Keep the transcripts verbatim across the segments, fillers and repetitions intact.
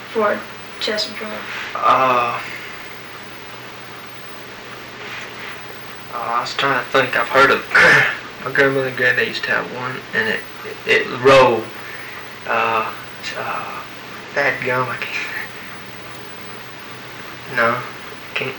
for a chest of drawers? Uh, uh, I was trying to think. I've heard of my grandmother and granddad used to have one, and it it, it rolled. Uh, uh, that gum, I can't. No, can't.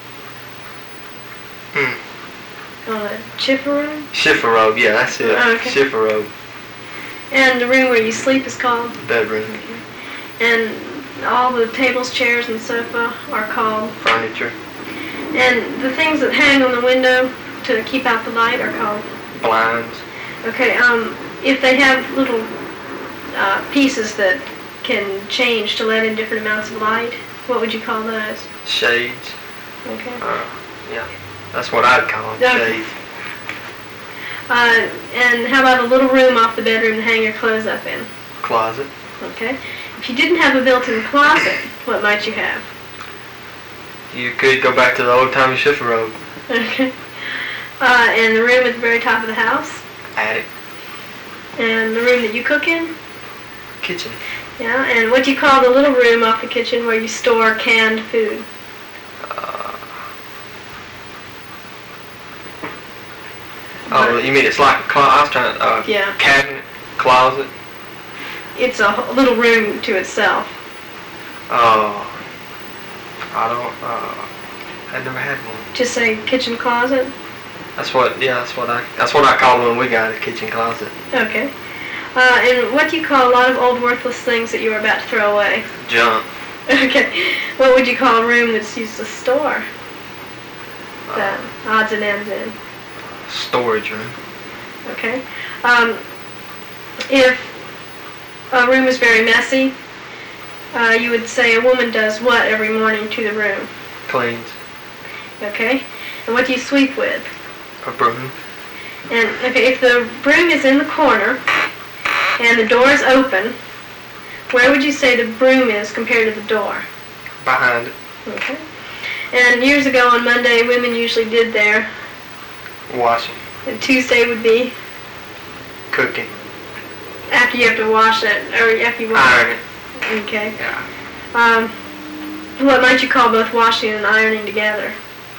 Hmm. Oh, a chifferobe? Chifferobe, yeah, that's it. Oh, okay. Chifferobe. And the room where you sleep is called? Bedroom. Okay. And all the tables, chairs, and sofa are called? Furniture. And the things that hang on the window to keep out the light are called? Blinds. Okay, um, if they have little uh, pieces that can change to let in different amounts of light, what would you call those? Shades. Okay. Uh, yeah, that's what I'd call them, Okay. shades. Uh, and how about a little room off the bedroom to hang your clothes up in? Closet. Okay. If you didn't have a built-in closet, what might you have? You could go back to the old-timey chifferobe. Okay. Uh, and the room at the very top of the house? Attic. And the room that you cook in? Kitchen. Yeah, and what do you call the little room off the kitchen where you store canned food? Uh, oh, you mean it's like a closet? I was trying to, uh, Yeah. cabinet, closet. It's a h- little room to itself. Oh, I don't, uh, I never had one. Just say kitchen closet? That's what, yeah, that's what I, that's what I called when we got a kitchen closet. Okay. Uh, and what do you call a lot of old worthless things that you were about to throw away? Junk. Okay. What would you call a room that's used to store the Uh, odds and ends in? storage room. Okay. Um, if a room is very messy, uh, you would say a woman does what every morning to the room? Cleans. Okay. And what do you sweep with? A broom. And, okay, if the broom is in the corner and the door is open, where would you say the broom is compared to the door? Behind it. Okay. And years ago on Monday, women usually did their, Washing. and Tuesday would be Cooking. after you have to wash it, or after you wash Iron it. it. Okay. Yeah. Um, what might you call both washing and ironing together?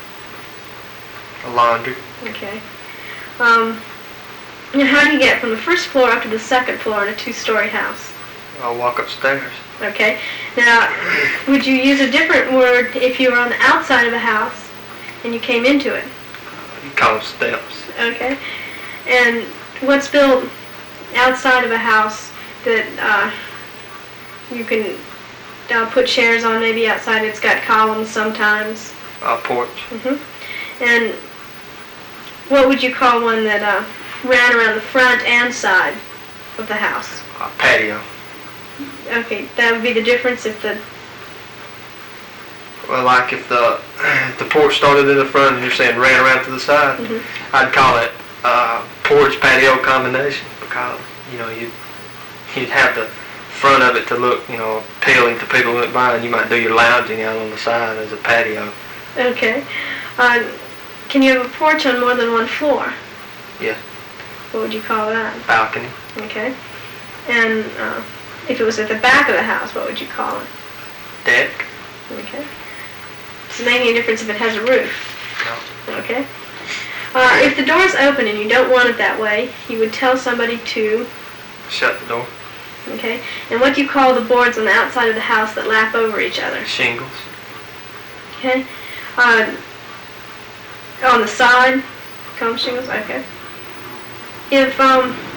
A laundry. Okay. Um, now how do you get from the first floor up to the second floor in a two-story house? I'll walk upstairs. Okay. Now, would you use a different word if you were on the outside of a house and you came into it? You call them steps. Okay. And what's built outside of a house that uh, you can uh, put chairs on maybe outside? It's got columns sometimes. A porch. hmm And what would you call one that uh, ran around the front and side of the house? A patio. Okay, that would be the difference if the... Well, like if the if the porch started in the front and you're saying ran around to the side, Mhm. I'd call it uh, porch patio combination because you know you you'd have the front of it to look you know appealing to people who went by, and you might do your lounging out on the side as a patio. Okay. Uh, can you have a porch on more than one floor? Yeah. What would you call that? Balcony. Okay. And uh, if it was at the back of the house, what would you call it? Deck. Okay. Does it make any difference if it has a roof? No. Okay. Uh, if the door's open and you don't want it that way, you would tell somebody to... Shut the door. Okay. And what do you call the boards on the outside of the house that lap over each other? Shingles. Okay. Uh, on the side, comb shingles. Okay. If um